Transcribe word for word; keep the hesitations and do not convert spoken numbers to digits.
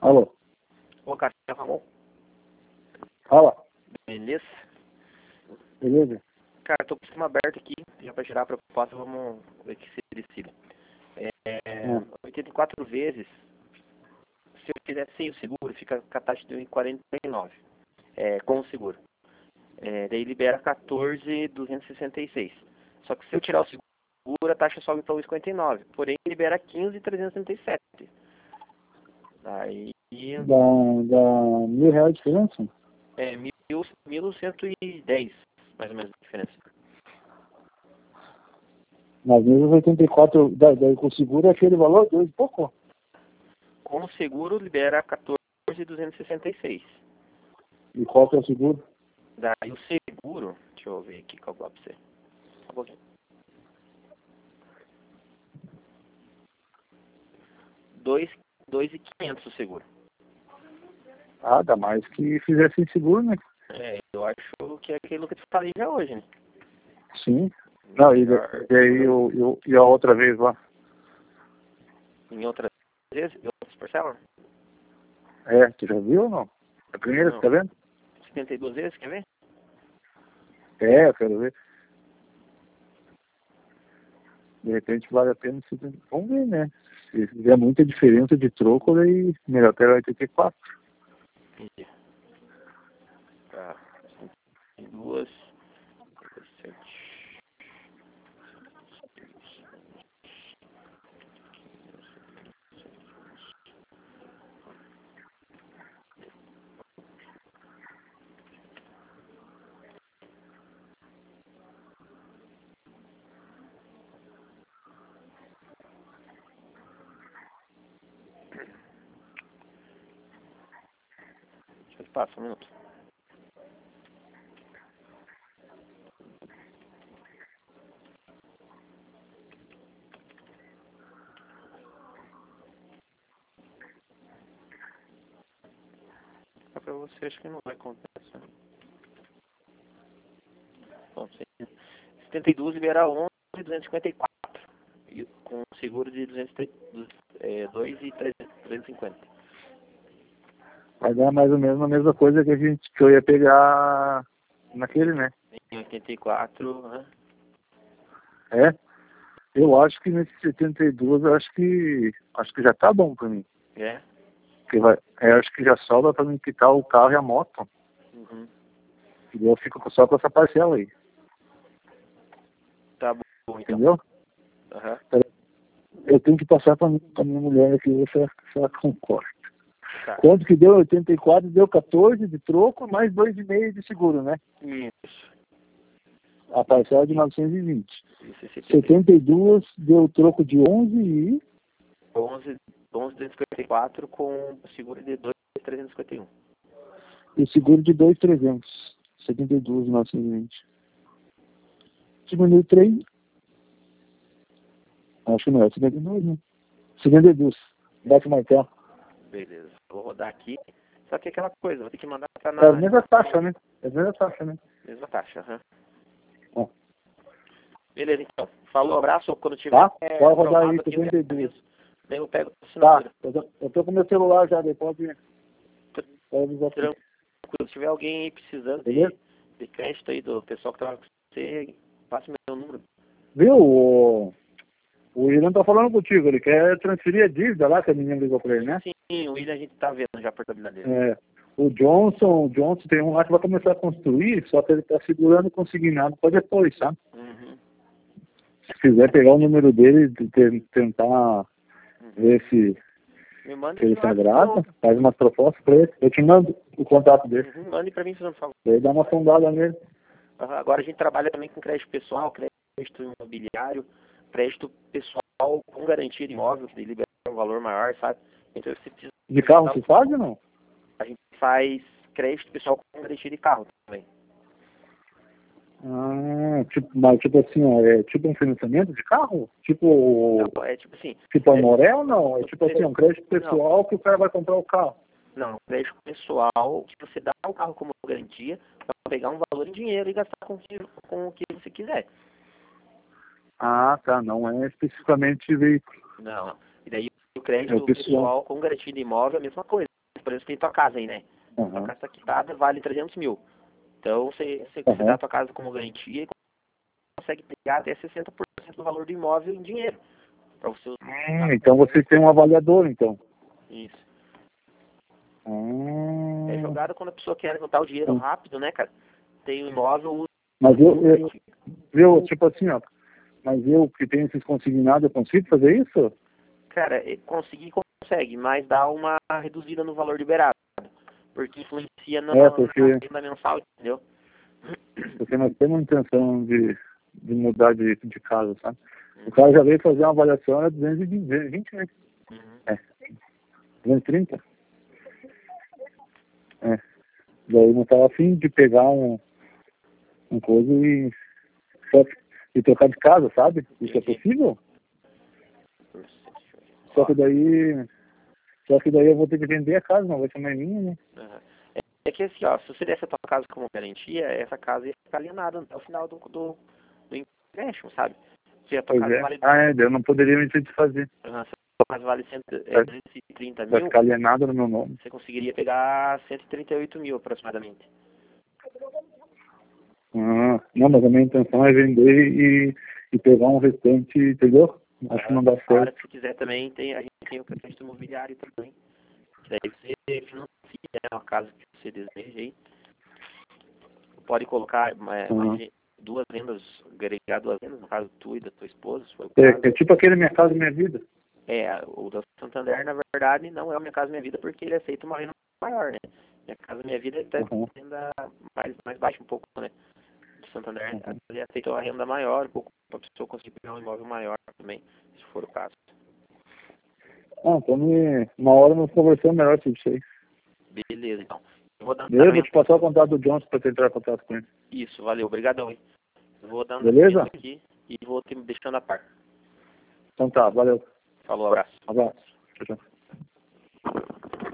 Alô? Ô, cara, Ramon, Fala. beleza? Beleza? Cara, tô com o sistema aberto aqui, já pra gerar a proposta, vamos ver o que se decide. É, Hum. oitenta e quatro vezes, se eu fizer sem o seguro, fica com a taxa de um vírgula quarenta e nove, é, com o seguro. É, daí libera quatorze mil duzentos e sessenta e seis. Só que se eu tirar o seguro, a taxa sobe para um vírgula cinquenta e nove, porém libera quinze mil trezentos e trinta e sete. Aí Dá, dá mil reais de diferença? é mil cento e dez, mais ou menos, a diferença. Nas mesmas oitenta e quatro, daí, daí com o seguro é aquele valor, dois e pouco. Com o seguro libera quatorze mil duzentos e sessenta e seis. E qual que é o seguro? Daí o seguro, deixa eu ver aqui, calcular pra você. Só um pouquinho. dois mil e quinhentos o seguro. Ah, dá mais que fizesse sem seguro, né? É, eu acho que é aquilo que eu te falei já hoje, né? Sim. Não, e, Melhor, e aí o, e, o- e a outra vez lá? em outras vezes, em outras parcelas? É, tu já viu ou não? A primeira, você Não. tá vendo? setenta e duas vezes, quer ver? É, eu quero ver. De repente vale a pena. Se... Vamos ver, né? Se tiver muita diferença de troco, daí melhor até oitenta e quatro. Entendi. Tá. setenta e duas. dezessete. Deixa eu passar um minuto. Pra você, acho que não vai acontecer. Bom, setenta e duas libera onze mil duzentos e cinquenta e quatro. E com seguro de duzentos e trinta, é, dois mil trezentos e cinquenta. Vai dar mais ou menos a mesma coisa que a gente que eu ia pegar naquele, né? Em oitenta e quatro, né? É. Eu acho que nesse setenta e dois, eu acho que acho que já tá bom pra mim. É? Porque vai, é, acho que já sobra pra mim quitar o carro e a moto. Uhum. E daí eu fico só com essa parcela aí. Tá bom, então. Entendeu? Aham. Eu tenho que passar pra, pra minha mulher aqui, ver se ela, se ela concorda. Tá. Quanto que deu? oitenta e quatro, deu quatorze de troco, mais dois vírgula cinco de seguro, né? Isso. A parcela de novecentos e vinte. Isso é setenta e setenta e dois deu troco de onze e onze, onze duzentos e cinquenta e quatro com seguro de dois mil trezentos e cinquenta e um. e seguro de dois mil e trezentos. setenta e dois, novecentos e vinte. Diminuiu três. Acho que não é setenta e dois, né? setenta e dois. Bate o martelo. Beleza. Vou rodar aqui. Só que é aquela coisa, vou ter que mandar pra É a na mesma taxa, né? É a mesma taxa, né? mesma taxa. Aham. Ó, Beleza, então. Falou, abraço. Quando tiver tá? é, Pode rodar aí, aprovado aqui, eu já setenta e dois. aviso. Daí eu pego a Tá. assinatura. Eu tô, eu tô com meu celular já, daí pode, pode avisar aqui. Tranquilo. Se tiver alguém aí precisando de, Beleza? de crédito aí do pessoal que trabalha com você, passe meu número. Viu? O, o Irã tá falando contigo, ele quer transferir a dívida lá que a menina ligou pra ele, né? Sim, o William a gente tá vendo já a portabilidade dele. É, o Johnson, o Johnson tem um lá que vai começar a construir, só que ele tá segurando o consignado para depois, sabe? Uhum. Se quiser pegar o número dele e te- tentar Uhum. ver se, Me manda se ele que se eu agrada, eu- faz umas propostas pra ele. Eu te mando o contato dele. Uhum. Mande pra mim, fazendo favor. Daí dá uma sondada nele. Uhum. Agora a gente trabalha também com crédito pessoal, crédito imobiliário, crédito pessoal com garantia de imóvel, que libera um valor maior, sabe? Então você precisa. De carro se faz ou não? A gente faz crédito pessoal com garantia de carro também. Ah, tipo, mas tipo assim, ó, é tipo um financiamento de carro? Tipo, Não, é tipo assim. tipo a é- Moré ou não? É tipo assim, um crédito Não, pessoal que o cara vai comprar o carro. não, crédito pessoal, que você dá o carro como garantia para pegar um valor em dinheiro e gastar com, o que- com o que você quiser. Ah, tá, não é especificamente veículo. Não. E daí o É o crédito pessoal. pessoal com garantia de imóvel é a mesma coisa. por exemplo, tem tua casa aí, né? Uhum. Tua casa tá quitada, vale trezentos mil. Então, você, você, Uhum. você dá a tua casa como garantia e consegue pegar até sessenta por cento do valor do imóvel em dinheiro. Pra você usar. Hum, então você tem um avaliador, então. Isso. Hum. É jogada quando a pessoa quer juntar o dinheiro Hum. rápido, né, cara? Tem o imóvel... Mas eu, eu, eu, tipo assim, ó, mas eu que tenho esses consignados, eu consigo fazer isso? Cara, conseguir consegue, mas dá uma reduzida no valor liberado. Porque influencia na, É, porque, na renda mensal, entendeu? porque nós temos intenção de, de mudar de, de casa, sabe? O cara já veio fazer uma avaliação, era duzentos e vinte, né? Uhum. É. duzentos e trinta? É. Daí não estava afim de pegar um, um coisa e, só, e trocar de casa, sabe? Isso é possível? Só que daí. Só que daí eu vou ter que vender a casa, não vai ser mais minha, né? Uhum. É, é que assim, ó, se você desse a tua casa como garantia, essa casa ia ficar alienada até o final do, do, do empréstimo, sabe? Se a tua Pois casa é. vale... Ah, é, eu não poderia me desfazer. Uhum, se a tua casa vale cento, é, duzentos e trinta Vai mil, ficar alienado no meu nome. você conseguiria pegar cento e trinta e oito mil aproximadamente. Ah, não, mas a minha intenção é vender e, e pegar um restante, entendeu? Acho Uhum. que não dá A hora certo. que você quiser também, tem, a gente tem o crédito imobiliário também. Que daí você financia, né, uma casa que você deseja aí. Pode colocar é, Uhum. mais, duas vendas, agregar duas vendas, no caso tu e da tua esposa, se for o É, caso. é tipo aquele Minha Casa Minha Vida. É, o da Santander, na verdade, não é o Minha Casa Minha Vida porque ele aceita uma renda maior, né? Minha Casa Minha Vida ele tá Uhum. renda mais, mais baixa um pouco, né? Do Santander, Uhum. ele aceita uma renda maior, um pouco, para a pessoa conseguir pegar um imóvel maior também, se for o caso. Ah, então me, uma hora nós conversamos melhor sobre isso aí. Beleza, então. Eu vou dar Eu vou te passar o contato do Johnson para você entrar em contato com ele. Isso, valeu, obrigadão, hein? Eu vou dando Beleza? aqui e vou te deixando a par. Então tá, valeu. Falou, abraço. Abraço. Tchau, tchau.